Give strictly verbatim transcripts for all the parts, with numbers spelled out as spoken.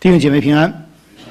弟兄姐妹平安。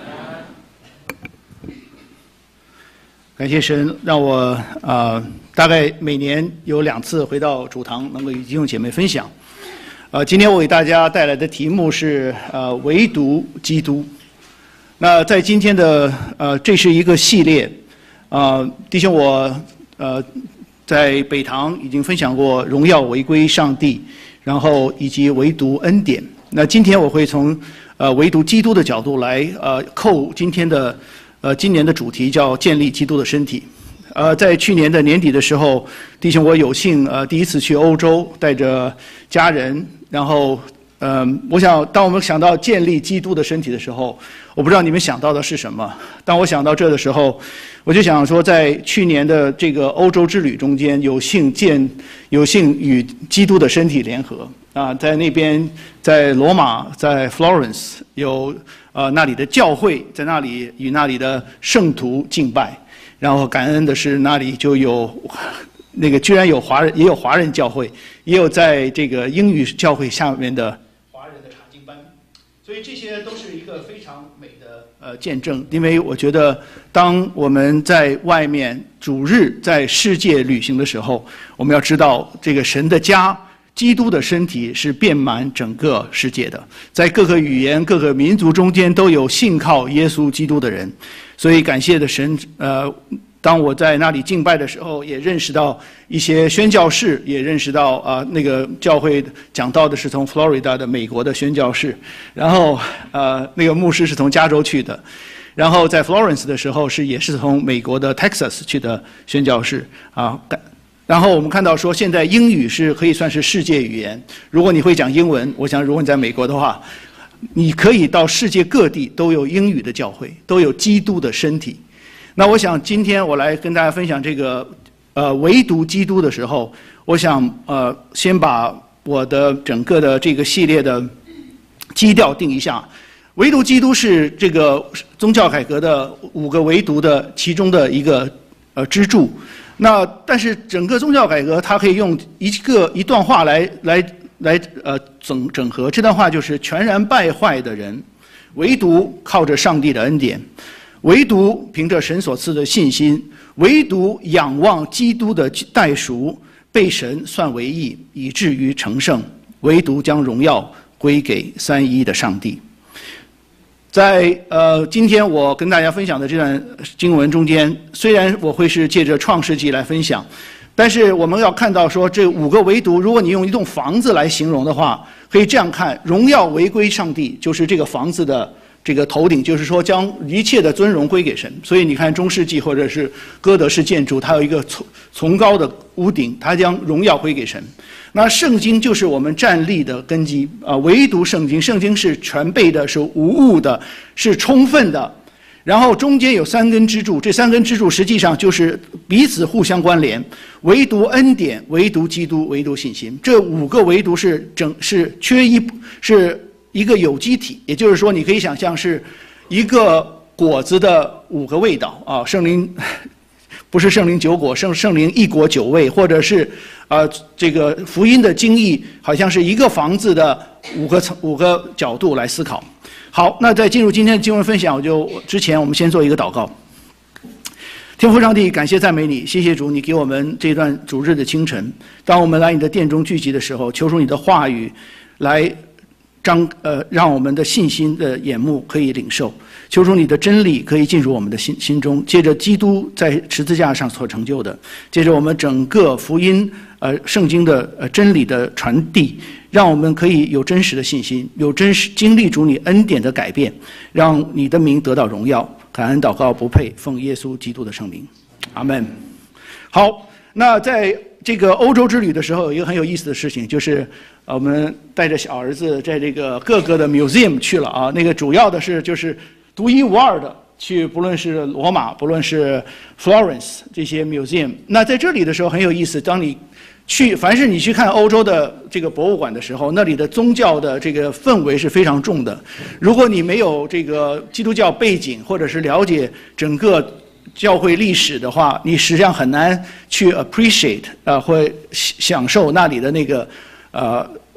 感谢神让我呃大概每年有两次回到主堂，能够与弟兄姐妹分享。呃，今天我给大家带来的题目是呃唯独基督。那在今天的呃这是一个系列，呃弟兄我呃在北堂已经分享过荣耀为归上帝，然后以及唯独恩典。那今天我会从呃唯独基督的角度来呃扣今天的呃今年的主题叫建立基督的身体。呃，在去年的年底的时候，弟兄我有幸呃第一次去欧洲，带着家人，然后呃我想当我们想到建立基督的身体的时候，我不知道你们想到的是什么。当我想到这的时候，我就想说，在去年的这个欧洲之旅中间，有幸见有幸与基督的身体联合啊，在那边在罗马，在 Florence 有呃那里的教会，在那里与那里的圣徒敬拜。然后感恩的是，那里就有那个居然有华人，也有华人教会，也有在这个英语教会下面的华人的查经班，所以这些都是一个非常美的呃见证。因为我觉得，当我们在外面主日在世界旅行的时候，我们要知道这个神的家。基督的身体是遍满整个世界的，在各个语言、各个民族中间都有信靠耶稣基督的人，所以感谢的神。呃，当我在那里敬拜的时候，也认识到一些宣教士，也认识到啊、呃，那个教会讲到的是从 Florida 的美国的宣教士，然后呃，那个牧师是从加州去的，然后在 Florence 的时候是也是从美国的 Texas 去的宣教士啊。然后我们看到说，现在英语是可以算是世界语言。如果你会讲英文，我想如果你在美国的话，你可以到世界各地都有英语的教会，都有基督的身体。那我想今天我来跟大家分享这个呃唯独基督的时候，我想呃先把我的整个的这个系列的基调定一下。唯独基督是这个宗教改革的五个唯独的其中的一个呃支柱。那但是整个宗教改革，它可以用一个一段话来来来呃整整合。这段话就是：全然败坏的人，唯独靠着上帝的恩典，唯独凭着神所赐的信心，唯独仰望基督的代赎，被神算为义，以至于成圣，唯独将荣耀归给三一的上帝。在呃，今天我跟大家分享的这段经文中间，虽然我会是借着创世纪来分享，但是我们要看到说，这五个唯独，如果你用一栋房子来形容的话，可以这样看：荣耀为归上帝，就是这个房子的这个头顶，就是说将一切的尊荣归给神。所以你看中世纪或者是哥德式建筑，它有一个崇崇高的屋顶，它将荣耀归给神。那圣经就是我们站立的根基啊，唯独圣经，圣经是全备的，是无误的，是充分的。然后中间有三根支柱，这三根支柱实际上就是彼此互相关联。唯独恩典，唯独基督，唯独信心，这五个唯独是整是缺一，是一个有机体。也就是说，你可以想象是一个果子的五个味道啊，圣灵。不是圣灵九果，圣圣灵一果九味，或者是，呃，这个福音的经义，好像是一个房子的五个层五个角度来思考。好，那在进入今天的经文分享，我就之前我们先做一个祷告。天父上帝，感谢赞美你，谢谢主，你给我们这段主日的清晨，当我们来你的殿中聚集的时候，求主你的话语来张呃，让我们的信心的眼目可以领受。求主你的真理可以进入我们的心心中，借着基督在十字架上所成就的，借着我们整个福音呃圣经的呃真理的传递，让我们可以有真实的信心，有真实经历主你恩典的改变，让你的名得到荣耀。感恩祷告不配，奉耶稣基督的圣名，阿门。好，那在这个欧洲之旅的时候，有一个很有意思的事情，就是我们带着小儿子在这个各个的 museum 去了啊。那个主要的是就是独一无二的去，不论是罗马，不论是 Florence 这些 museum。那在这里的时候很有意思，当你去，凡是你去看欧洲的这个博物馆的时候，那里的宗教的这个氛围是非常重的。如果你没有这个基督教背景，或者是了解整个教会历史的话，你实际上很难去 appreciate 呃，或享受那里的那个呃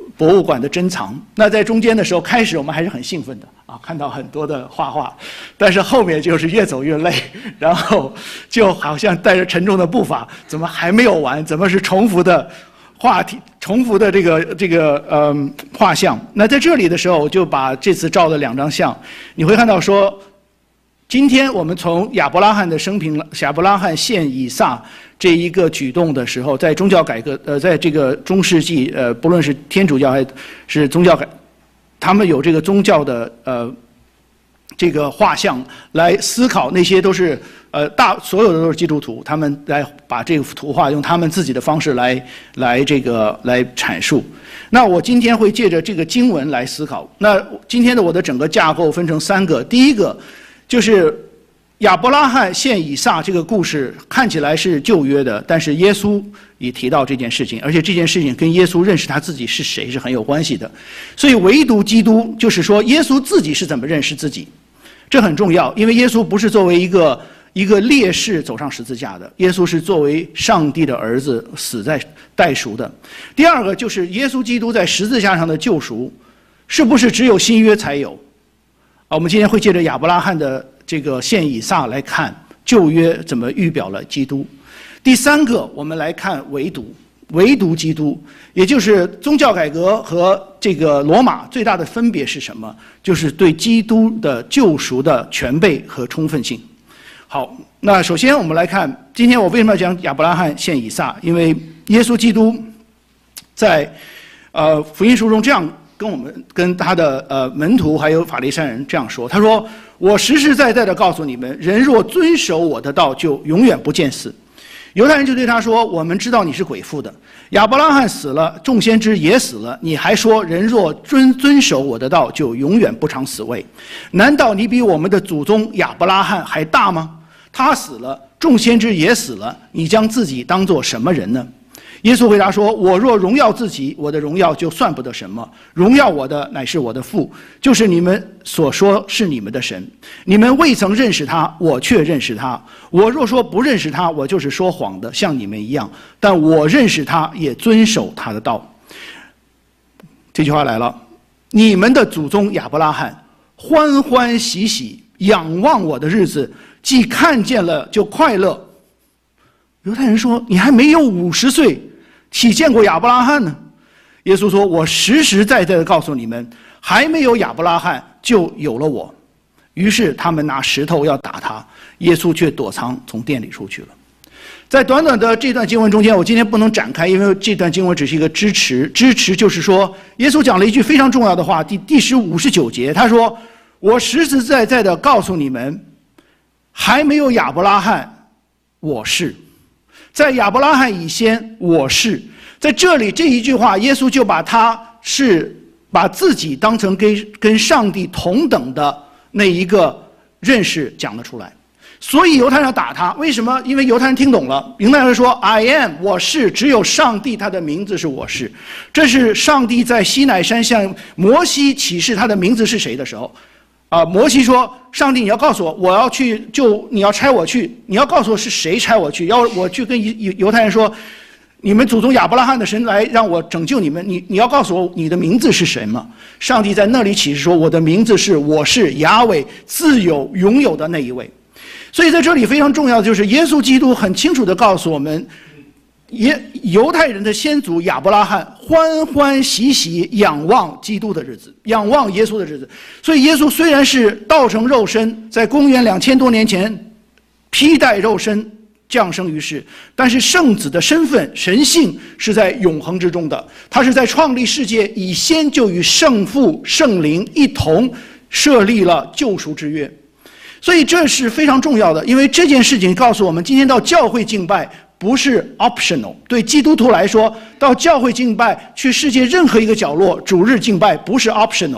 博物馆的珍藏。那在中间的时候，开始我们还是很兴奋的啊，看到很多的画画，但是后面就是越走越累，然后就好像带着沉重的步伐，怎么还没有完？怎么是重复的话题、重复的这个这个呃画像？那在这里的时候，我就把这次照的两张相，你会看到说，今天我们从亚伯拉罕的生平，亚伯拉罕献以撒这一个举动的时候，在宗教改革，呃，在这个中世纪，呃，不论是天主教还是宗教改，他们有这个宗教的呃这个画像来思考，那些都是呃大所有的都是基督徒，他们来把这个图画用他们自己的方式来来这个来阐述。那我今天会借着这个经文来思考。那今天的我的整个架构分成三个，第一个就是亚伯拉罕献以撒这个故事看起来是旧约的，但是耶稣也提到这件事情，而且这件事情跟耶稣认识他自己是谁是很有关系的。所以唯独基督，就是说耶稣自己是怎么认识自己，这很重要，因为耶稣不是作为一个一个烈士走上十字架的，耶稣是作为上帝的儿子死在代赎的。第二个就是耶稣基督在十字架上的救赎，是不是只有新约才有？啊，我们今天会借着亚伯拉罕的这个献以撒来看旧约怎么预表了基督。第三个，我们来看唯独，唯独基督，也就是宗教改革和这个罗马最大的分别是什么？就是对基督的救赎的全备和充分性。好，那首先我们来看，今天我为什么要讲亚伯拉罕献以撒？因为耶稣基督在呃福音书中这样跟我们跟他的呃门徒还有法利赛人这样说，他说：“我实实在在的告诉你们，人若遵守我的道，就永远不见死。”犹太人就对他说：“我们知道你是鬼附的，亚伯拉罕死了，众先知也死了，你还说人若遵遵守我的道，就永远不尝死味。难道你比我们的祖宗亚伯拉罕还大吗？他死了，众先知也死了，你将自己当作什么人呢？”耶稣回答说：“我若荣耀自己，我的荣耀就算不得什么。荣耀我的乃是我的父，就是你们所说是你们的神。你们未曾认识他，我却认识他。我若说不认识他，我就是说谎的，像你们一样。但我认识他，也遵守他的道。”这句话来了：你们的祖宗亚伯拉罕欢欢喜喜仰望我的日子，既看见了就快乐。犹太人说：“你还没有五十岁，岂见过亚伯拉罕呢？”耶稣说：“我实实在在的告诉你们，还没有亚伯拉罕，就有了我。”于是他们拿石头要打他，耶稣却躲藏，从店里出去了。在短短的这段经文中间，我今天不能展开，因为这段经文只是一个支持。支持就是说，耶稣讲了一句非常重要的话，第第十五十九节，他说：“我实实在在的告诉你们，还没有亚伯拉罕，我是。在亚伯拉罕以先，我是。”在这里这一句话，耶稣就把他是把自己当成跟跟上帝同等的那一个认识讲了出来。所以犹太人要打他，为什么？因为犹太人听懂了，犹太人说 I am 我是，只有上帝他的名字是我是。这是上帝在西乃山向摩西启示他的名字是谁的时候，啊、呃，摩西说：“上帝，你要告诉我，我要去就你要差我去，你要告诉我是谁差我去，要我去跟犹犹太人说，你们祖宗亚伯拉罕的神来让我拯救你们，你你要告诉我你的名字是什么？”上帝在那里启示说：“我的名字是我是雅伟，自有永有的那一位。”所以在这里非常重要的就是耶稣基督很清楚地告诉我们，耶犹太人的先祖亚伯拉罕欢欢喜喜仰望基督的日子，仰望耶稣的日子。所以耶稣虽然是道成肉身，在公元两千多年前披戴肉身降生于世，但是圣子的身份神性是在永恒之中的，他是在创立世界以先就与圣父圣灵一同设立了救赎之约。所以这是非常重要的，因为这件事情告诉我们，今天到教会敬拜不是 optional， 对基督徒来说，到教会敬拜，去世界任何一个角落主日敬拜不是 optional。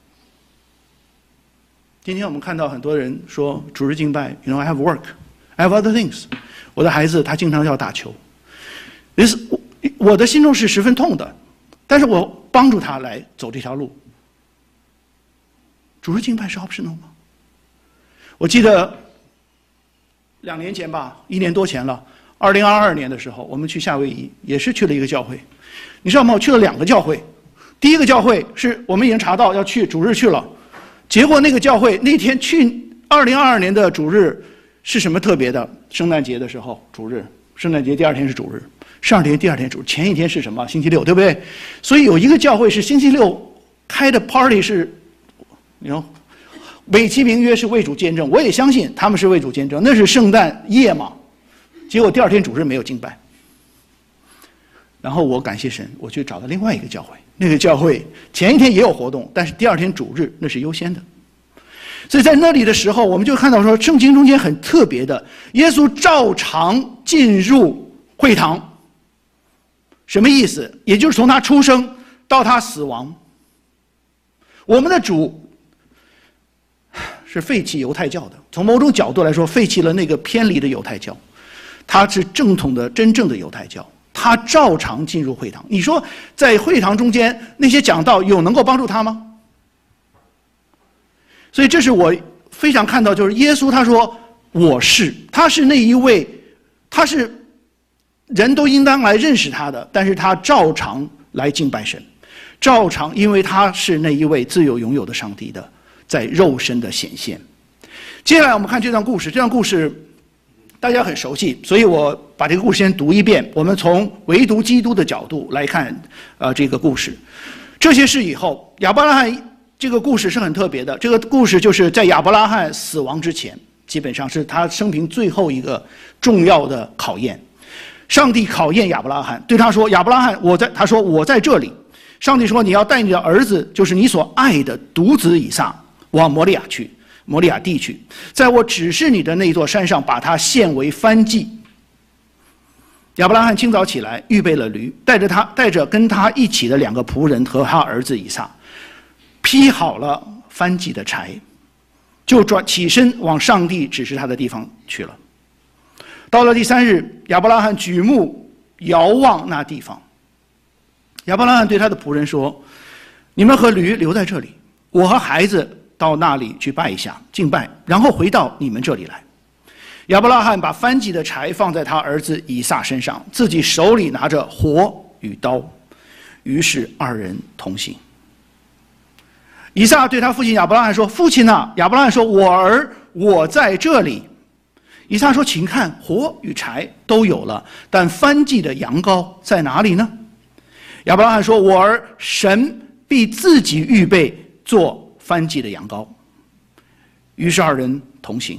今天我们看到很多人说主日敬拜 ，you know I have work, I have other things。我的孩子他经常要打球，我的心中是十分痛的，但是我帮助他来走这条路。主日敬拜是 optional 吗？我记得两年前吧，一年多前了，二零二二年的时候，我们去夏威夷，也是去了一个教会。你知道吗？我去了两个教会， 第一个教会是我们已经查到要去主日去了，结果那个教会那天去二零二二年的主日是什么特别的？圣诞节的时候主日，圣诞节第二天是主日，圣诞节第二天主日，前一天是什么？星期六，对不对？所以有一个教会是星期六开的 party 是，你说美其名曰是为主见证，我也相信他们是为主见证，那是圣诞夜嘛。结果第二天主日没有敬拜，然后我感谢神，我去找到另外一个教会，那个教会前一天也有活动，但是第二天主日那是优先的。所以在那里的时候，我们就看到说，圣经中间很特别的，耶稣照常进入会堂，什么意思？也就是从他出生到他死亡，我们的主是废弃犹太教的，从某种角度来说，废弃了那个偏离的犹太教，他是正统的真正的犹太教，他照常进入会堂。你说在会堂中间那些讲道有能够帮助他吗？所以这是我非常看到，就是耶稣他说我是，他是那一位，他是人都应当来认识他的，但是他照常来敬拜神，照常，因为他是那一位自有永有的上帝的在肉身的显现。接下来我们看这段故事，这段故事大家很熟悉，所以我把这个故事先读一遍。我们从唯独基督的角度来看，呃，这个故事。这些事以后，亚伯拉罕这个故事是很特别的。这个故事就是在亚伯拉罕死亡之前，基本上是他生平最后一个重要的考验。上帝考验亚伯拉罕，对他说：“亚伯拉罕，我在。”他说：“我在这里。”上帝说：“你要带你的儿子，就是你所爱的独子以撒，往摩利亚去。”摩利亚地去，在我指示你的那座山上，把它献为燔祭。亚伯拉罕清早起来，预备了驴，带着他带着跟他一起的两个仆人和他儿子以撒，劈好了燔祭的柴，就转起身往上帝指示他的地方去了。到了第三日，亚伯拉罕举目遥望那地方。亚伯拉罕对他的仆人说：“你们和驴留在这里，我和孩子到那里去拜一下，敬拜，然后回到你们这里来。”亚伯拉罕把燔祭的柴放在他儿子以撒身上，自己手里拿着火与刀，于是二人同行。以撒对他父亲亚伯拉罕说：“父亲啊！”亚伯拉罕说：“我儿，我在这里。”以撒说：“请看，火与柴都有了，但燔祭的羊羔在哪里呢？”亚伯拉罕说：“我儿，神必自己预备做燔祭的羊羔。”于是二人同行。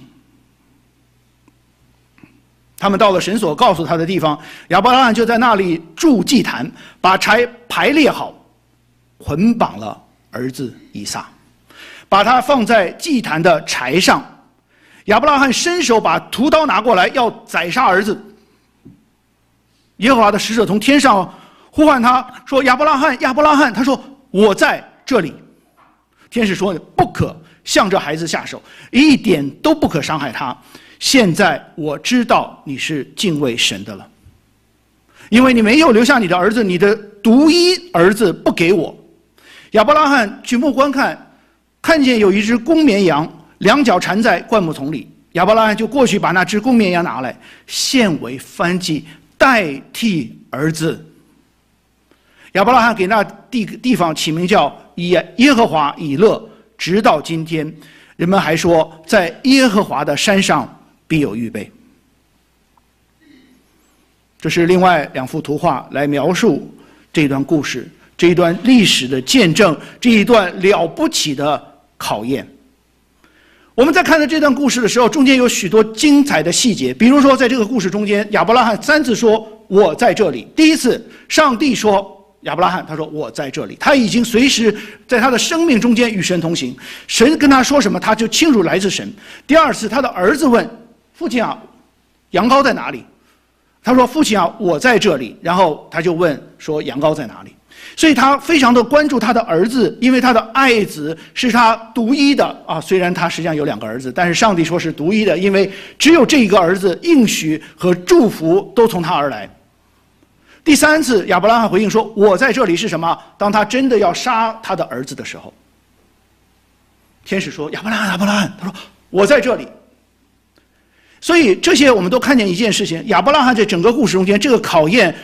他们到了神所告诉他的地方，亚伯拉罕就在那里筑祭坛，把柴排列好，捆绑了儿子以撒，把他放在祭坛的柴上。亚伯拉罕伸手把屠刀拿过来，要宰杀儿子。耶和华的使者从天上呼唤他说：“亚伯拉罕，亚伯拉罕！”他说：“我在这里。”天使说：“不可向这孩子下手，一点都不可伤害他。现在我知道你是敬畏神的了，因为你没有留下你的儿子，你的独一儿子不给我。”亚伯拉罕举目观看，看见有一只公绵羊，两脚缠在灌木丛里。亚伯拉罕就过去把那只公绵羊拿来，献为燔祭，代替儿子。亚伯拉罕给那地地方起名叫耶耶和华以勒，直到今天，人们还说，在耶和华的山上必有预备。这是另外两幅图画来描述这段故事，这一段历史的见证，这一段了不起的考验。我们在看到这段故事的时候，中间有许多精彩的细节，比如说在这个故事中间，亚伯拉罕三次说我在这里。第一次，上帝说亚伯拉罕，他说我在这里，他已经随时在他的生命中间与神同行，神跟他说什么，他就清楚来自神。第二次，他的儿子问父亲啊，羊羔在哪里？他说父亲啊，我在这里。然后他就问说羊羔在哪里？所以他非常的关注他的儿子，因为他的爱子是他独一的啊。虽然他实际上有两个儿子，但是上帝说是独一的，因为只有这一个儿子，应许和祝福都从他而来。第三次，亚伯拉罕回应说：“我在这里是什么？”当他真的要杀他的儿子的时候，天使说：“亚伯拉罕，亚伯拉罕。”他说：“我在这里。”所以这些我们都看见一件事情：亚伯拉罕在整个故事中间，这个考验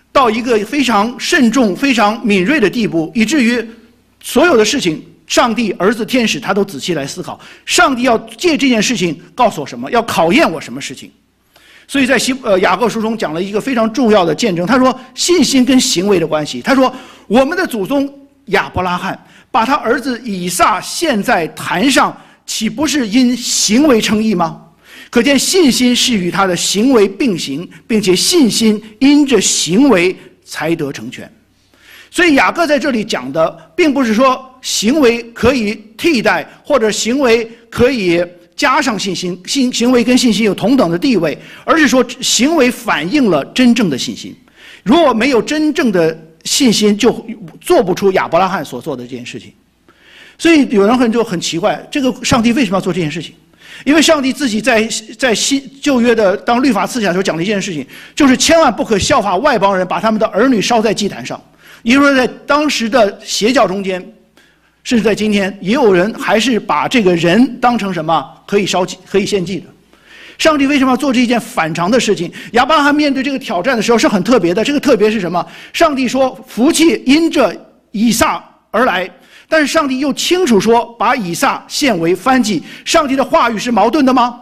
到一个非常慎重、非常敏锐的地步，以至于所有的事情，上帝、儿子、天使，他都仔细来思考。上帝要借这件事情告诉我什么？要考验我什么事情？所以在希呃雅各书中讲了一个非常重要的见证。他说，信心跟行为的关系。他说，我们的祖宗亚伯拉罕把他儿子以撒献在坛上，岂不是因行为称义吗？可见信心是与他的行为并行，并且信心因着行为才得成全。所以雅各在这里讲的，并不是说行为可以替代，或者行为可以加上信心，信行为跟信心有同等的地位，而是说行为反映了真正的信心。如果没有真正的信心，就做不出亚伯拉罕所做的这件事情。所以有人就很奇怪，这个上帝为什么要做这件事情？因为上帝自己在在新旧约的当律法赐下的时候讲了一件事情，就是千万不可效法外邦人，把他们的儿女烧在祭坛上。也就是说，在当时的邪教中间，甚至在今天，也有人还是把这个人当成什么可以烧祭、可以献祭的。上帝为什么要做这一件反常的事情？亚伯拉罕面对这个挑战的时候是很特别的。这个特别是什么？上帝说福气因着以撒而来。但是上帝又清楚说，把以撒献为燔祭。上帝的话语是矛盾的吗？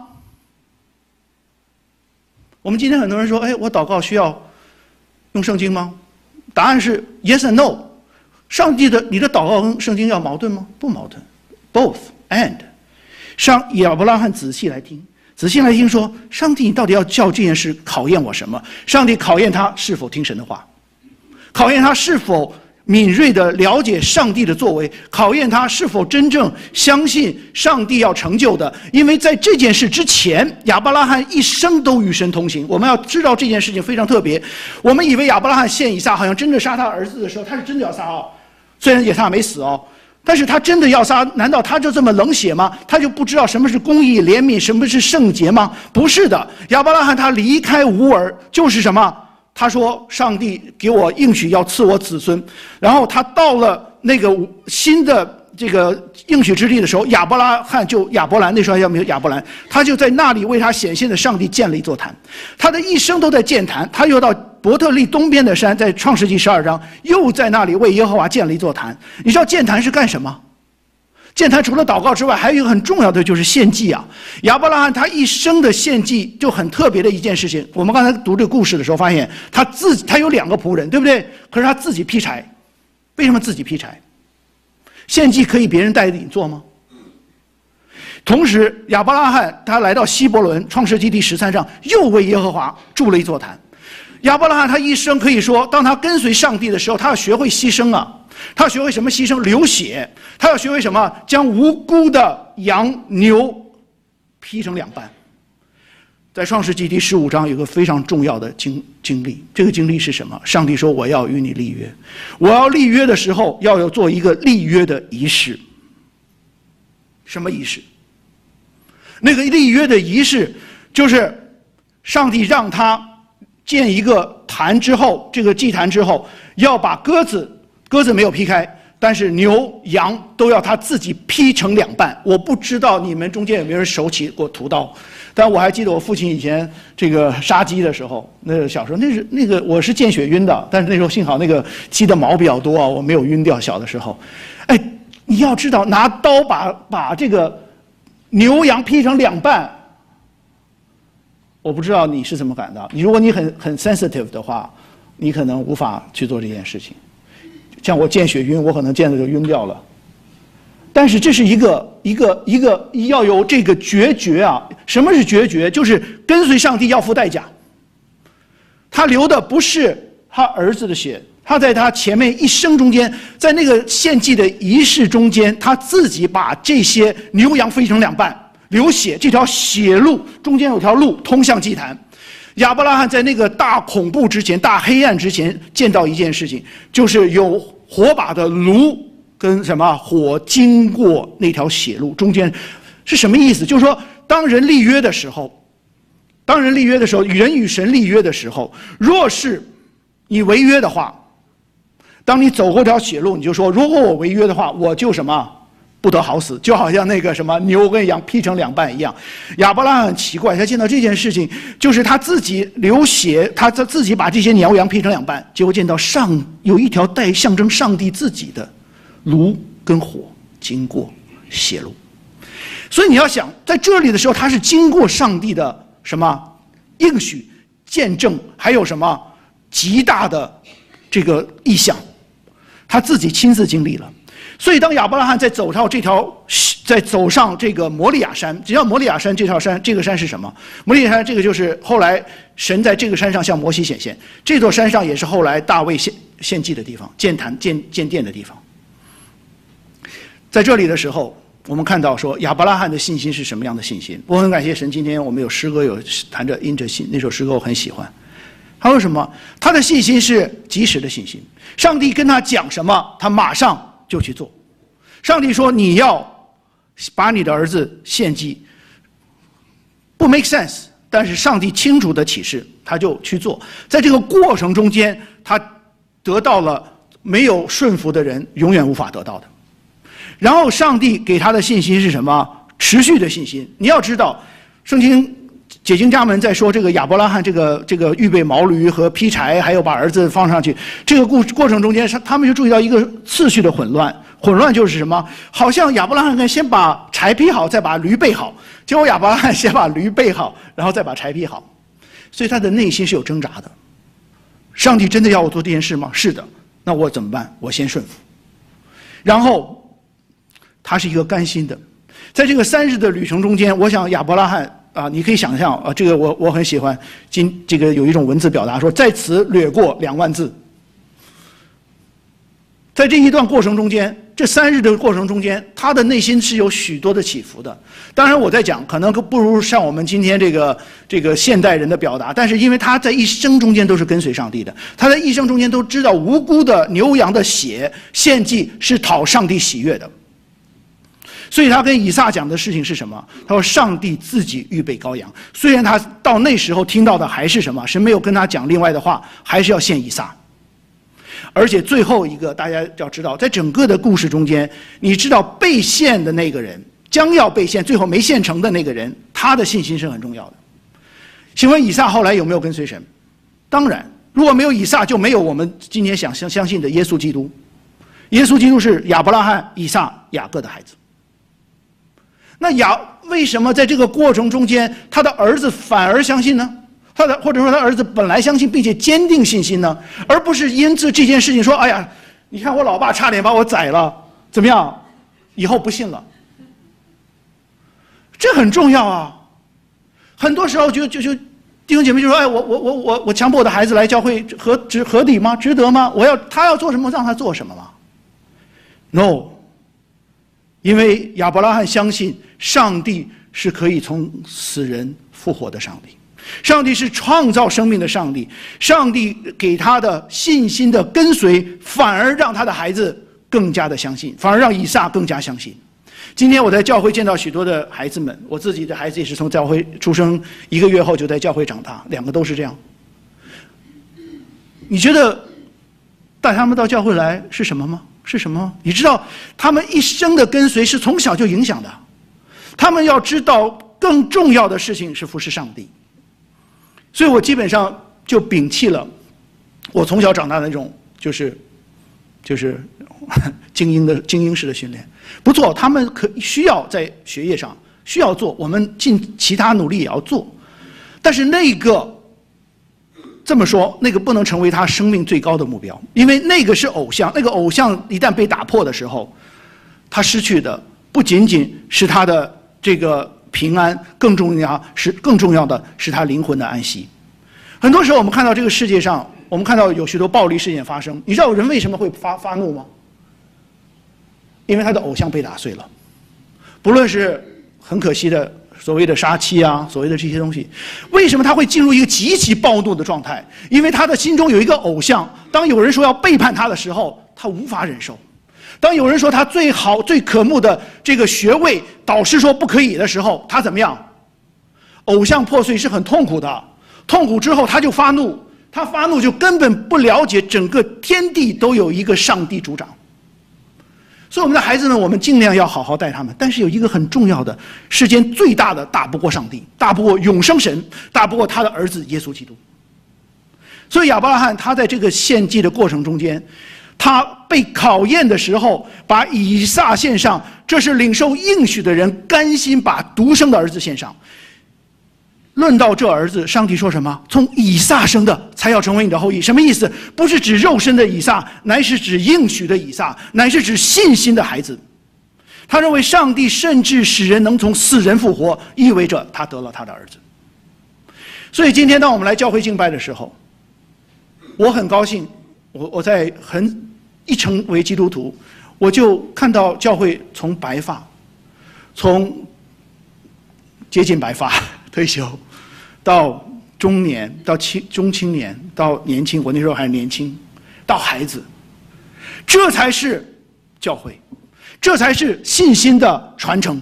我们今天很多人说，哎，我祷告需要用圣经吗？答案是 yes and no。上帝的你的祷告跟圣经要矛盾吗？不矛盾 ，both and。上亚伯拉罕仔细来听，仔细来听说，上帝你到底要叫这件事考验我什么？上帝考验他是否听神的话，考验他是否敏锐地了解上帝的作为，考验他是否真正相信上帝要成就的。因为在这件事之前，亚伯拉罕一生都与神同行。我们要知道这件事情非常特别。我们以为亚伯拉罕献以撒，好像真的杀他儿子的时候，他是真的要杀哦，虽然以撒没死哦，但是他真的要杀，难道他就这么冷血吗？他就不知道什么是公义、怜悯，什么是圣洁吗？不是的，亚伯拉罕他离开乌尔就是什么？他说：“上帝给我应许要赐我子孙。”然后他到了那个新的这个应许之地的时候，亚伯拉罕就亚伯兰，那时候还没有亚伯兰，他就在那里为他显现的上帝建了一座坛。他的一生都在建坛。他又到伯特利东边的山，在创世纪十二章又在那里为耶和华建了一座坛。你知道建坛是干什么？建坛除了祷告之外，还有一个很重要的就是献祭啊。亚伯拉罕他一生的献祭就很特别的一件事情。我们刚才读这个故事的时候发现，他自己他有两个仆人，对不对？可是他自己劈柴。为什么自己劈柴？献祭可以别人带领做吗？同时，亚伯拉罕他来到希伯伦，创世纪第十三章又为耶和华筑了一座坛。亚伯拉罕他一生可以说，当他跟随上帝的时候，他要学会牺牲啊。他要学会什么牺牲？流血。他要学会什么？将无辜的羊牛劈成两半。在创世纪第十五章有个非常重要的经经历，这个经历是什么？上帝说：“我要与你立约，我要立约的时候，要有做一个立约的仪式。”什么仪式？那个立约的仪式，就是上帝让他建一个坛之后，这个祭坛之后，要把鸽子。鸽子没有劈开，但是牛羊都要他自己劈成两半。我不知道你们中间有没有人手起过屠刀，但我还记得我父亲以前这个杀鸡的时候，那个小时候那是那个我是见血晕的，但是那时候幸好那个鸡的毛比较多啊，我没有晕掉。小的时候，哎，你要知道拿刀把把这个牛羊劈成两半，我不知道你是怎么感到。你如果你很很 sensitive 的话，你可能无法去做这件事情。像我见血晕，我可能见着就晕掉了。但是这是一个一个一个要有这个决绝啊！什么是决绝？就是跟随上帝要付代价。他流的不是他儿子的血，他在他前面一生中间，在那个献祭的仪式中间，他自己把这些牛羊分成两半，流血，这条血路中间有条路通向祭坛。亚伯拉罕在那个大恐怖之前、大黑暗之前，见到一件事情，就是有火把的炉跟什么火经过那条血路中间，是什么意思？就是说，当人立约的时候，当人立约的时候，人与神立约的时候，若是你违约的话，当你走过条血路，你就说，如果我违约的话，我就什么不得好死，就好像那个什么牛跟羊劈成两半一样。亚伯拉罕很奇怪，他见到这件事情，就是他自己流血，他自己把这些牛羊劈成两半，结果见到上有一条带象征上帝自己的炉跟火经过血路。所以你要想，在这里的时候，他是经过上帝的什么应许、见证，还有什么极大的这个意象，他自己亲自经历了。所以当亚伯拉罕在走上这条，在走上这个摩利亚山，只要摩利亚山这条山，这个山是什么？摩利亚山这个就是后来神在这个山上向摩西显现，这座山上也是后来大卫献献祭的地方，建坛建建殿的地方。在这里的时候，我们看到说亚伯拉罕的信心是什么样的信心？我很感谢神，今天我们有诗歌有弹着因着信，那首诗歌我很喜欢。他说什么？他的信心是及时的信心，上帝跟他讲什么，他马上就去做。上帝说你要把你的儿子献祭，不 make sense， 但是上帝清楚的启示，他就去做。在这个过程中间，他得到了没有顺服的人永远无法得到的。然后上帝给他的信心是什么？持续的信心。你要知道，圣经解经家们在说这个亚伯拉罕这个这个预备毛驴和劈柴，还有把儿子放上去，这个过过程中间，他们就注意到一个次序的混乱。混乱就是什么？好像亚伯拉罕先把柴劈好，再把驴备好，结果亚伯拉罕先把驴备好，然后再把柴劈好，所以他的内心是有挣扎的。上帝真的要我做这件事吗？是的，那我怎么办？我先顺服。然后他是一个甘心的，在这个三日的旅程中间，我想亚伯拉罕啊，你可以想象啊，这个我我很喜欢，今这个有一种文字表达说，在此掠过两万字。在这一段过程中间，这三日的过程中间，他的内心是有许多的起伏的。当然，我在讲可能不如像我们今天这个这个现代人的表达，但是因为他在一生中间都是跟随上帝的，他在一生中间都知道无辜的牛羊的血献祭是讨上帝喜悦的。所以他跟以撒讲的事情是什么？他说上帝自己预备羔羊。虽然他到那时候听到的还是什么，神没有跟他讲另外的话，还是要献以撒。而且最后一个大家要知道，在整个的故事中间，你知道被献的那个人，将要被献最后没献成的那个人，他的信心是很重要的。请问以撒后来有没有跟随神？当然，如果没有以撒，就没有我们今天想相相信的耶稣基督。耶稣基督是亚伯拉罕、以撒、雅各的孩子。那亚为什么在这个过程中间，他的儿子反而相信呢？他的或者说他儿子本来相信并且坚定信心呢，而不是因此这件事情说，哎呀，你看我老爸差点把我宰了，怎么样？以后不信了。这很重要啊！很多时候就就就弟兄姐妹就说，哎，我我我我我强迫我的孩子来教会，合值合理吗？值得吗？我要他要做什么，让他做什么吗 ？No， 因为亚伯拉罕相信上帝是可以从死人复活的上帝。上帝是创造生命的上帝，上帝给他的信心的跟随，反而让他的孩子更加的相信，反而让以撒更加相信。今天我在教会见到许多的孩子们，我自己的孩子也是从教会出生一个月后就在教会长大，两个都是这样。你觉得带他们到教会来是什么吗？是什么吗？你知道他们一生的跟随是从小就影响的，他们要知道更重要的事情是服侍上帝。所以我基本上就摒弃了我从小长大的那种就是就是精英的精英式的训练。不错，他们可需要在学业上需要做，我们尽其他努力也要做，但是那个这么说，那个不能成为他生命最高的目标，因为那个是偶像，那个偶像一旦被打破的时候，他失去的不仅仅是他的这个平安，更重要是更重要的是他灵魂的安息。很多时候我们看到这个世界上，我们看到有许多暴力事件发生，你知道人为什么会发发怒吗？因为他的偶像被打碎了，不论是很可惜的所谓的杀妻啊，所谓的这些东西，为什么他会进入一个极其暴怒的状态？因为他的心中有一个偶像，当有人说要背叛他的时候，他无法忍受。当有人说他最好最渴慕的这个学位，导师说不可以的时候，他怎么样？偶像破碎是很痛苦的，痛苦之后他就发怒，他发怒就根本不了解整个天地都有一个上帝主掌。 所以我们的孩子们，我们尽量要好好带他们。但是有一个很重要的，世间最大的大不过上帝，大不过永生神，大不过他的儿子耶稣基督。所以亚伯拉罕他在这个献祭的过程中间，他被考验的时候，把以撒献上，这是领受应许的人甘心把独生的儿子献上。论到这儿子，上帝说什么？从以撒生的才要成为你的后裔。什么意思？不是指肉身的以撒，乃是指应许的以撒，乃是指信心的孩子。他认为上帝甚至使人能从死人复活，意味着他得了他的儿子。所以今天当我们来教会敬拜的时候，我很高兴，我我在很一成为基督徒，我就看到教会从白发，从接近白发退休，到中年，到青中青年，到年轻，我那时候还年轻，到孩子，这才是教会，这才是信心的传承，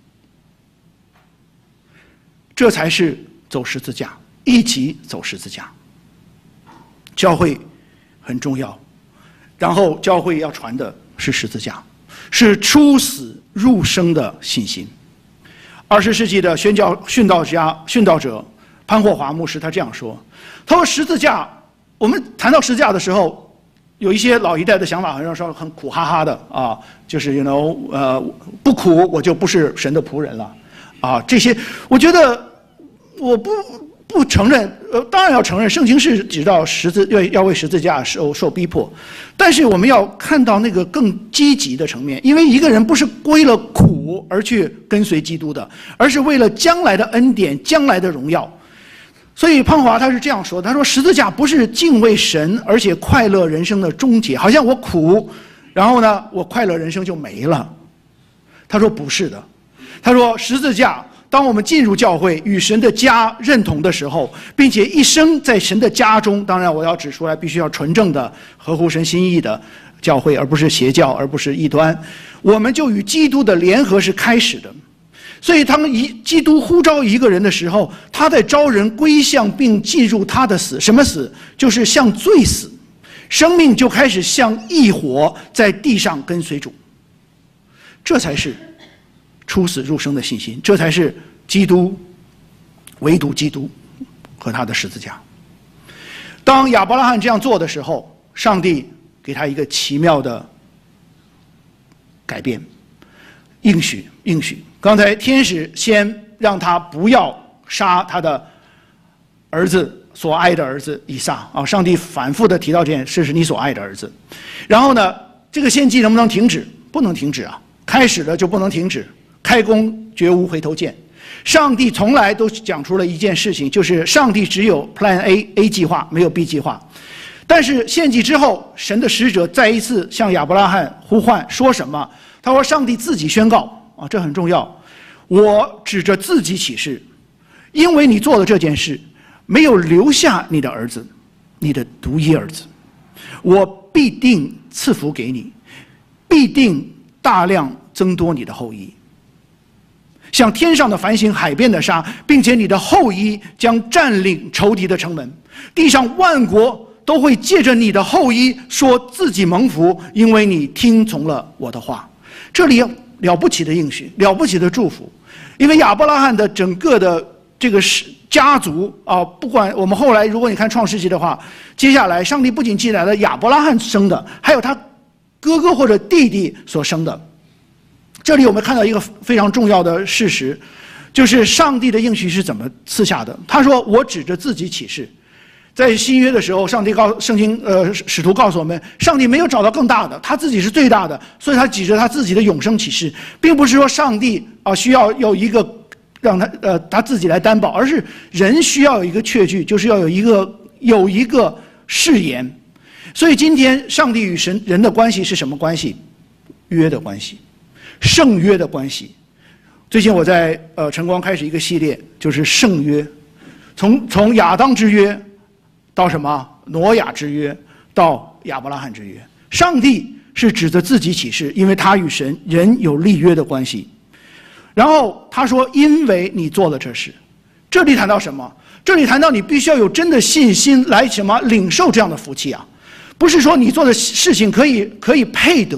这才是走十字架，一起走十字架。教会很重要，然后教会要传的是十字架，是出死入生的信心。二十世纪的宣教殉道家殉道者潘霍华牧师他这样说，他说十字架，我们谈到十字架的时候，有一些老一代的想法好像说很苦哈哈的啊，就是 you know 呃不苦我就不是神的仆人了啊，这些我觉得我不不承认，呃，当然要承认，圣经是指到十字要要为十字架受受逼迫，但是我们要看到那个更积极的层面，因为一个人不是为了苦而去跟随基督的，而是为了将来的恩典、将来的荣耀。所以潘华他是这样说，他说十字架不是敬畏神，而且快乐人生的终结，好像我苦，然后呢，我快乐人生就没了。他说不是的，他说十字架。当我们进入教会与神的家认同的时候，并且一生在神的家中，当然我要指出来，必须要纯正的合乎神心意的教会，而不是邪教，而不是异端，我们就与基督的联合是开始的。所以当一基督呼召一个人的时候，他在招人归向并进入他的死。什么死？就是向罪死，生命就开始像异火在地上跟随主，这才是出死入生的信心，这才是基督，唯独基督和他的十字架。当亚伯拉罕这样做的时候，上帝给他一个奇妙的改变，应许应许。刚才天使先让他不要杀他的儿子，所爱的儿子以撒啊，上帝反复的提到这件事是你所爱的儿子。然后呢，这个献祭能不能停止？不能停止啊，开始了就不能停止。开弓绝无回头箭，上帝从来都讲出了一件事情，就是上帝只有 Plan A A 计划，没有 B 计划。但是献祭之后，神的使者再一次向亚伯拉罕呼唤，说什么？他说：“上帝自己宣告啊，这很重要。我指着自己起誓，因为你做了这件事，没有留下你的儿子，你的独一儿子，我必定赐福给你，必定大量增多你的后裔。”像天上的繁星，海边的沙，并且你的后裔将占领仇敌的城门，地上万国都会借着你的后裔说自己蒙福，因为你听从了我的话。这里了不起的应许，了不起的祝福，因为亚伯拉罕的整个的这个家族啊，不管我们后来如果你看创世纪的话，接下来上帝不仅记载了亚伯拉罕生的，还有他哥哥或者弟弟所生的。这里我们看到一个非常重要的事实，就是上帝的应许是怎么赐下的。他说：“我指着自己起誓。”在新约的时候，上帝告圣经呃使徒告诉我们，上帝没有找到更大的，他自己是最大的，所以他指着他自己的永生起誓，并不是说上帝啊需要有一个让他呃他自己来担保，而是人需要有一个确据，就是要有一个有一个誓言。所以今天上帝与神人的关系是什么关系？约的关系。圣约的关系。最近我在呃晨光开始一个系列，就是圣约，从从亚当之约到什么挪亚之约，到亚伯拉罕之约。上帝是指着自己起誓，因为他与神人有立约的关系。然后他说：“因为你做了这事。”这里谈到什么？这里谈到你必须要有真的信心来什么领受这样的福气啊，不是说你做的事情可以可以配得。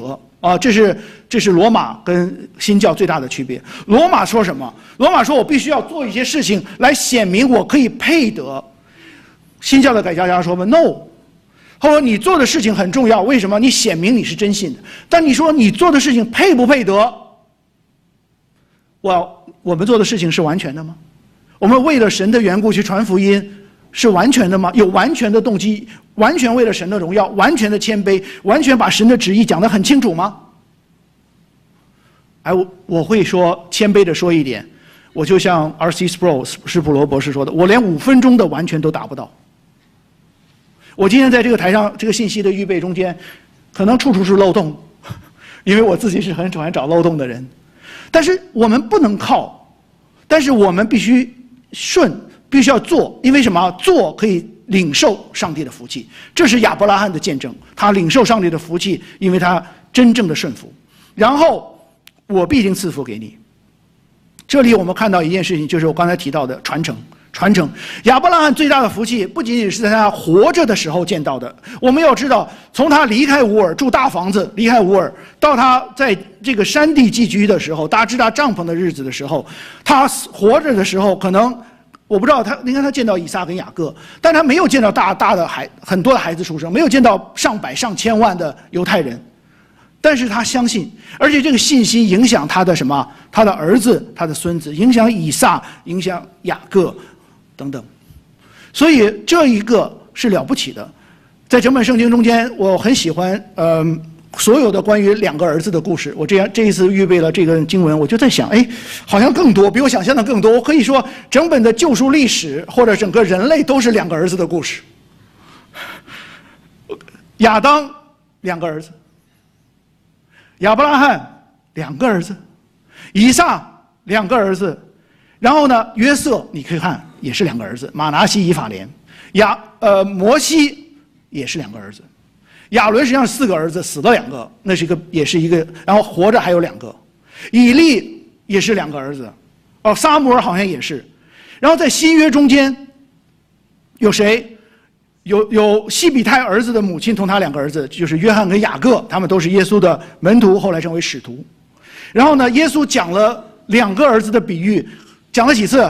啊，这是这是罗马跟新教最大的区别。罗马说什么？罗马说我必须要做一些事情来显明我可以配得。新教的改教家说嘛 ，no， 他说你做的事情很重要，为什么？你显明你是真信的。但你说你做的事情配不配得？我我们做的事情是完全的吗？我们为了神的缘故去传福音是完全的吗？有完全的动机，完全为了神的荣耀，完全的谦卑，完全把神的旨意讲得很清楚吗？哎，我我会说谦卑的说一点，我就像 R C Sproul 施普罗博士说的，我连五分钟的完全都达不到。我今天在这个台上这个信息的预备中间，可能处处是漏洞，因为我自己是很喜欢找漏洞的人。但是我们不能靠，但是我们必须顺，必须要做，因为什么？做可以领受上帝的福气，这是亚伯拉罕的见证，他领受上帝的福气，因为他真正的顺服。然后我必定赐福给你。这里我们看到一件事情，就是我刚才提到的传承。传承亚伯拉罕最大的福气，不仅仅是在他活着的时候见到的。我们要知道，从他离开乌尔住大房子，离开乌尔，到他在这个山地寄居的时候，搭支搭帐篷的日子的时候，他活着的时候，可能我不知道他，你看他见到以撒跟雅各，但他没有见到大大的孩很多的孩子出生，没有见到上百上千万的犹太人。但是他相信，而且这个信心影响他的什么？他的儿子、他的孙子，影响以撒，影响雅各。等等，所以这一个是了不起的。在整本圣经中间，我很喜欢呃所有的关于两个儿子的故事。我这样这一次预备了这个经文，我就在想，哎，好像更多，比我想象的更多。我可以说，整本的救赎历史或者整个人类都是两个儿子的故事。亚当两个儿子，亚伯拉罕两个儿子，以撒两个儿子，然后呢，约瑟你可以看。也是两个儿子，马拿西、以法莲，亚呃摩西也是两个儿子，亚伦实际上是四个儿子，死了两个，那是一个也是一个，然后活着还有两个，以利也是两个儿子，哦，撒母耳好像也是，然后在新约中间有谁？有有西比泰儿子的母亲同他两个儿子，就是约翰跟雅各，他们都是耶稣的门徒，后来成为使徒。然后呢，耶稣讲了两个儿子的比喻，讲了几次？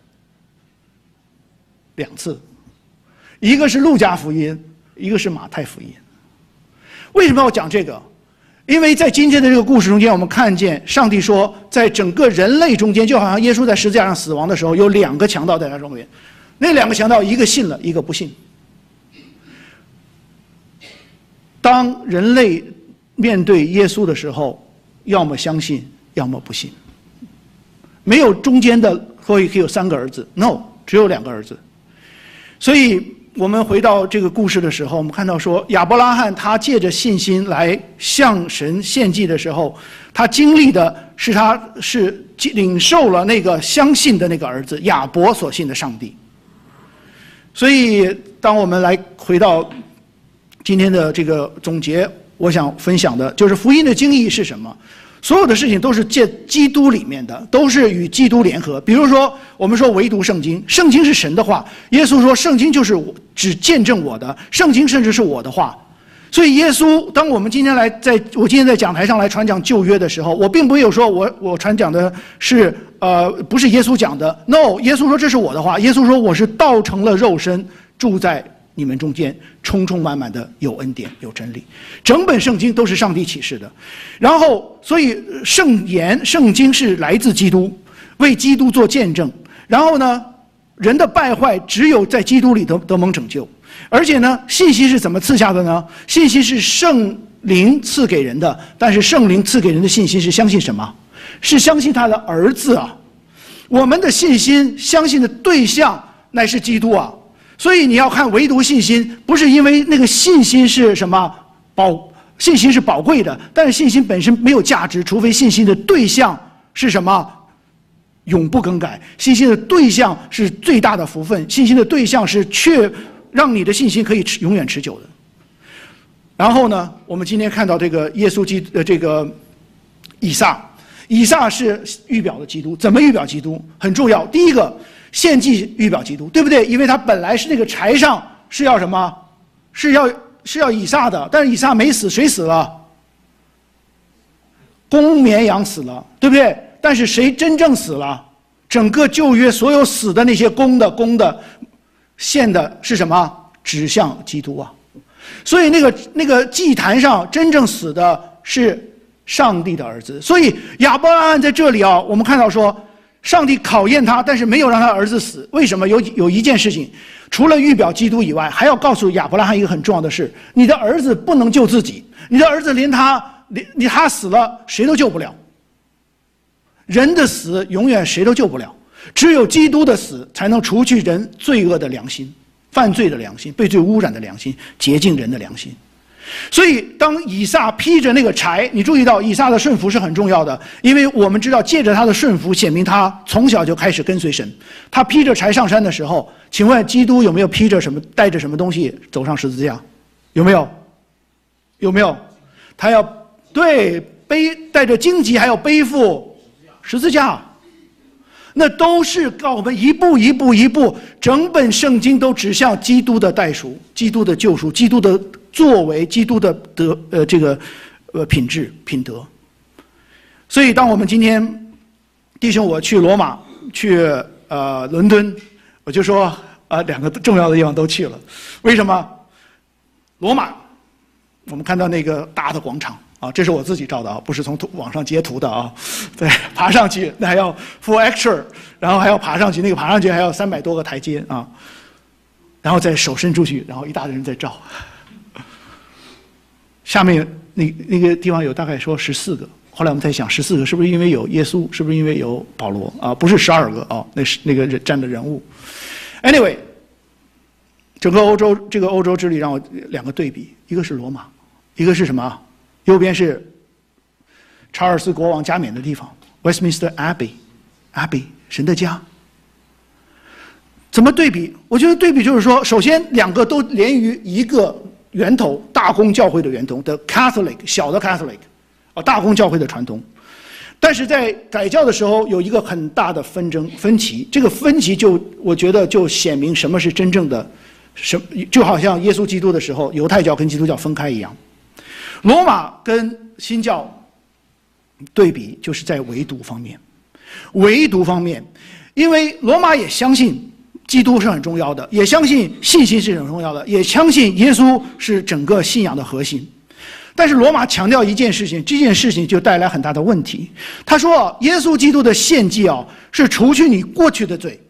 两次，一个是路加福音，一个是马太福音。为什么要讲这个？因为在今天的这个故事中间，我们看见上帝说，在整个人类中间，就好像耶稣在十字架上死亡的时候，有两个强盗在他中间，那两个强盗一个信了，一个不信。当人类面对耶稣的时候，要么相信，要么不信，没有中间的，所以可以有三个儿子 ，no， 只有两个儿子。所以我们回到这个故事的时候，我们看到说，亚伯拉罕他借着信心来向神献祭的时候，他经历的是他是领受了那个相信的那个儿子亚伯所信的上帝。所以当我们来回到今天的这个总结，我想分享的就是福音的精义是什么？所有的事情都是借基督里面的，都是与基督联合。比如说，我们说唯独圣经，圣经是神的话，耶稣说圣经就是我只见证我的，圣经甚至是我的话。所以耶稣，当我们今天来，在我今天在讲台上来传讲旧约的时候，我并没有说我我传讲的是呃不是耶稣讲的 ，no， 耶稣说这是我的话，耶稣说我是道成了肉身，住在你们中间，充充满满的有恩典有真理，整本圣经都是上帝启示的。然后所以圣言圣经是来自基督，为基督做见证。然后呢，人的败坏只有在基督里得得蒙拯救。而且呢，信息是怎么赐下的呢？信息是圣灵赐给人的，但是圣灵赐给人的信心是相信什么？是相信他的儿子啊。我们的信心相信的对象乃是基督啊。所以你要看唯独信心，不是因为那个信心是什么宝，信心是宝贵的，但是信心本身没有价值，除非信心的对象是什么永不更改，信心的对象是最大的福分，信心的对象是确让你的信心可以永远持久的。然后呢，我们今天看到这个耶稣基呃这个以撒，以撒是预表的基督，怎么预表基督很重要。第一个，献祭预表基督，对不对？因为他本来是那个柴上是要什么？是要是要以撒的，但是以撒没死，谁死了？ 公绵羊死了，对不对？但是谁真正死了？整个旧约所有死的那些公的、公的、献的是什么？指向基督啊！所以那个那个祭坛上真正死的是上帝的儿子。所以亚伯拉罕在这里啊，我们看到说，上帝考验他，但是没有让他儿子死。为什么？有有一件事情，除了预表基督以外，还要告诉亚伯拉罕一个很重要的事：你的儿子不能救自己，你的儿子连他连你他死了，谁都救不了。人的死永远谁都救不了，只有基督的死才能除去人罪恶的良心、犯罪的良心、被罪污染的良心、洁净人的良心。所以当以撒披着那个柴，你注意到以撒的顺服是很重要的，因为我们知道借着他的顺服显明他从小就开始跟随神。他披着柴上山的时候，请问基督有没有披着什么带着什么东西走上十字架？有没有？有没有？他要对背带着荆棘，还要背负十字架，那都是告我们一步一步一步，整本圣经都指向基督的代赎、基督的救赎、基督的作为、基督的德呃这个呃品质品德。所以，当我们今天弟兄我去罗马、去呃伦敦，我就说啊、呃、两个重要的地方都去了。为什么？罗马，我们看到那个大的广场。啊，这是我自己照的啊，不是从网上截图的啊。对，爬上去那还要 full extra， 然后还要爬上去，那个爬上去还要三百多个台阶啊，然后再手伸出去，然后一大堆人在照。下面那那个地方有大概说十四个，后来我们在想，十四个是不是因为有耶稣，是不是因为有保罗啊？不是十二个啊，那是那个人站的人物。Anyway， 整个欧洲这个欧洲之旅让我两个对比，一个是罗马，一个是什么？右边是查尔斯国王加冕的地方 ，Westminster Abbey，Abbey 神的家。怎么对比？我觉得对比就是说，首先两个都连于一个源头，大公教会的源头的 Catholic 小的 Catholic， 啊，大公教会的传统。但是在改教的时候有一个很大的纷争分歧，这个分歧就我觉得就显明什么是真正的，什就好像耶稣基督的时候，犹太教跟基督教分开一样。罗马跟新教对比，就是在唯独方面。唯独方面，因为罗马也相信基督是很重要的，也相信信心是很重要的，也相信耶稣是整个信仰的核心。但是罗马强调一件事情，这件事情就带来很大的问题。他说，耶稣基督的献祭啊，是除去你过去的罪。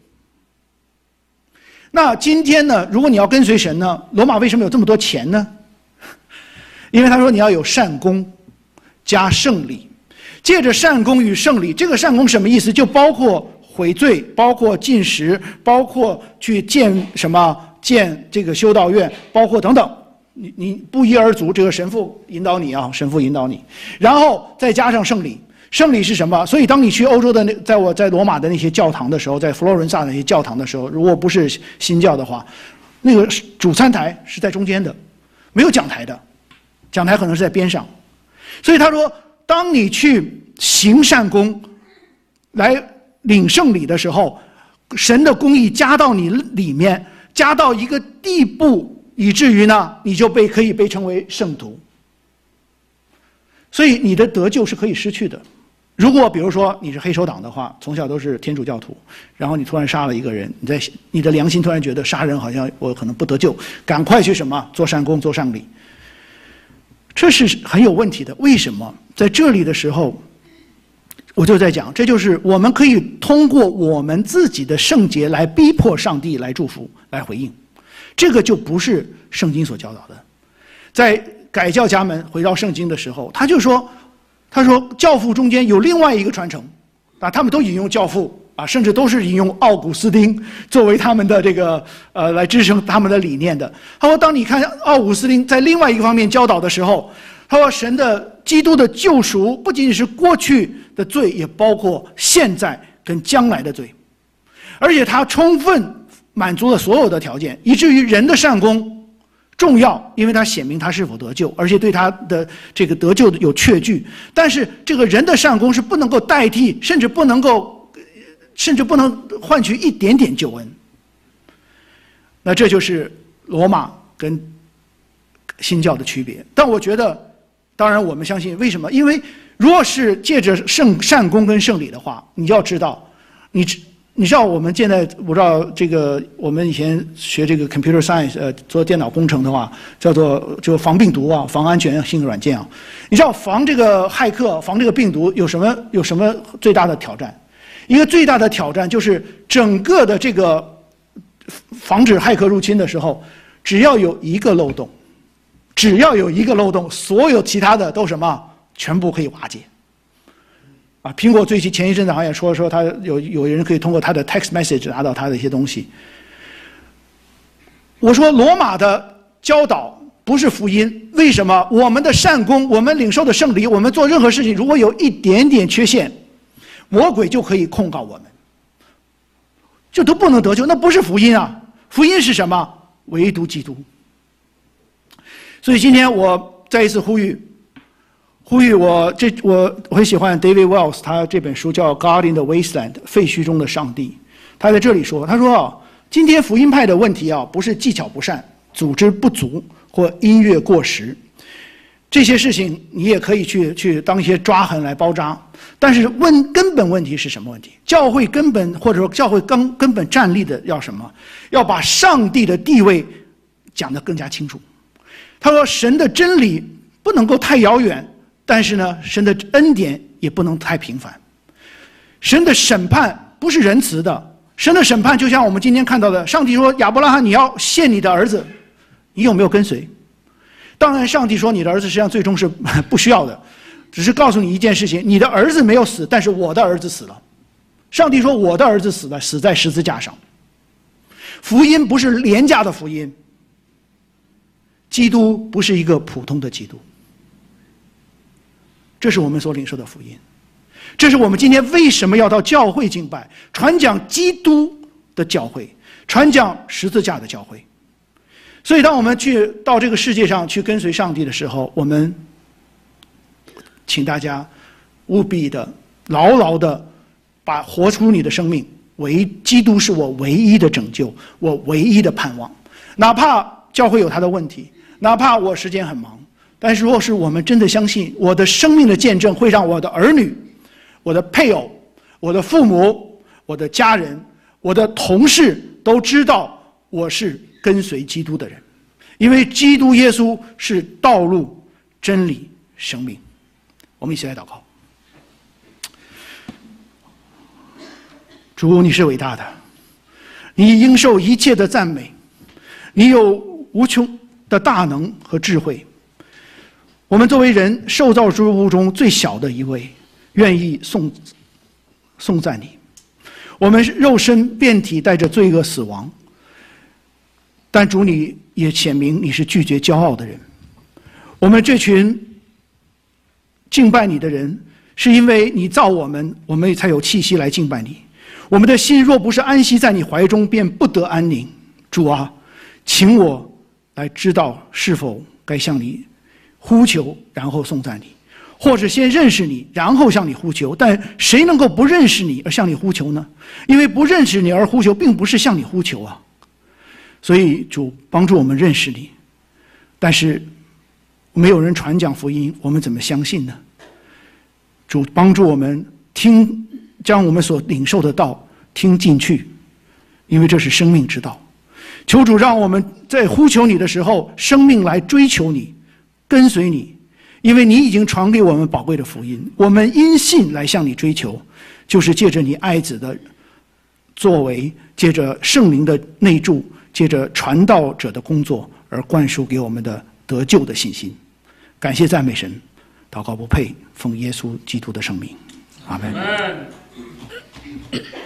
那今天呢，如果你要跟随神呢，罗马为什么有这么多钱呢？因为他说你要有善功加圣礼，借着善功与圣礼，这个善功什么意思？就包括悔罪，包括进食，包括去建什么建这个修道院，包括等等。你你不一而足，这个神父引导你啊，神父引导你，然后再加上圣礼。圣礼是什么？所以当你去欧洲的那，在我在罗马的那些教堂的时候，在佛罗伦萨的那些教堂的时候，如果不是新教的话，那个主餐台是在中间的，没有讲台的。讲台可能是在边上，所以他说，当你去行善功来领圣礼的时候，神的公义加到你里面，加到一个地步，以至于呢，你就被可以被称为圣徒。所以你的得救是可以失去的。如果比如说你是黑手党的话，从小都是天主教徒，然后你突然杀了一个人，你在你的良心突然觉得杀人好像我可能不得救，赶快去什么做善功做善礼。这是很有问题的。为什么？在这里的时候，我就在讲，这就是我们可以通过我们自己的圣洁来逼迫上帝来祝福、来回应，这个就不是圣经所教导的。在改教家们回到圣经的时候，他就说，他说教父中间有另外一个传承，啊，他们都引用教父。啊，甚至都是引用奥古斯丁作为他们的这个呃来支撑他们的理念的。他说，当你看奥古斯丁在另外一个方面教导的时候，他说神的基督的救赎不仅仅是过去的罪，也包括现在跟将来的罪，而且他充分满足了所有的条件，以至于人的善功重要，因为他显明他是否得救，而且对他的这个得救有确据。但是这个人的善功是不能够代替，甚至不能够。甚至不能换取一点点救恩。那这就是罗马跟新教的区别。但我觉得，当然我们相信，为什么？因为若是借着圣善功跟圣礼的话，你要知道，你你知道我们现在我知道这个，我们以前学这个 computer science， 呃，做电脑工程的话，叫做就防病毒啊，防安全性软件啊。你知道防这个骇客、防这个病毒有什么有什么最大的挑战？一个最大的挑战就是整个的这个防止骇客入侵的时候，只要有一个漏洞，只要有一个漏洞，所有其他的都什么？全部可以瓦解，啊！苹果最近前一阵子好像也说说，他有有人可以通过他的 text message 拿到他的一些东西。我说罗马的教导不是福音，为什么？我们的善功，我们领受的圣礼，我们做任何事情，如果有一点点缺陷，魔鬼就可以控告我们，就都不能得救，那不是福音啊！福音是什么？唯独基督。所以今天我再一次呼吁。呼吁我，这我我很喜欢 David Wells， 他这本书叫《God in the Wasteland》，废墟中的上帝。他在这里说，他说啊，今天福音派的问题啊，不是技巧不善、组织不足或音乐过时，这些事情你也可以去去当一些抓痕来包扎。但是问根本问题是什么问题？教会根本或者说教会根根本站立的要什么？要把上帝的地位讲得更加清楚。他说，神的真理不能够太遥远。但是呢，神的恩典也不能太频繁。神的审判不是仁慈的，神的审判就像我们今天看到的，上帝说亚伯拉罕，你要献你的儿子，你有没有跟随？当然，上帝说你的儿子实际上最终是不需要的，只是告诉你一件事情：你的儿子没有死，但是我的儿子死了。上帝说我的儿子死了，死在十字架上。福音不是廉价的福音，基督不是一个普通的基督。这是我们所领受的福音，这是我们今天为什么要到教会敬拜，传讲基督的教会，传讲十字架的教会。所以当我们去到这个世界上去跟随上帝的时候，我们请大家务必的牢牢的把活出你的生命为基督是我唯一的拯救，我唯一的盼望。哪怕教会有他的问题，哪怕我时间很忙，但是若是我们真的相信我的生命的见证会让我的儿女、我的配偶、我的父母、我的家人、我的同事都知道我是跟随基督的人，因为基督耶稣是道路、真理、生命。我们一起来祷告。主，你是伟大的，你应受一切的赞美，你有无穷的大能和智慧。我们作为人受造之物中最小的一位，愿意颂颂赞你。我们肉身遍体带着罪恶死亡，但主你也显明你是拒绝骄傲的人。我们这群敬拜你的人，是因为你造我们，我们才有气息来敬拜你。我们的心若不是安息在你怀中，便不得安宁。主啊，请我来知道是否该向你呼求，然后颂赞你，或者先认识你，然后向你呼求。但谁能够不认识你而向你呼求呢？因为不认识你而呼求，并不是向你呼求啊。所以主帮助我们认识你，但是没有人传讲福音，我们怎么相信呢？主帮助我们听，将我们所领受的道听进去，因为这是生命之道。求主让我们在呼求你的时候，生命来追求你，跟随你，因为你已经传给我们宝贵的福音，我们因信来向你追求，就是借着你爱子的作为，借着圣灵的内住，借着传道者的工作而灌输给我们的得救的信心。感谢赞美神，祷告不配，奉耶稣基督的圣名，阿们。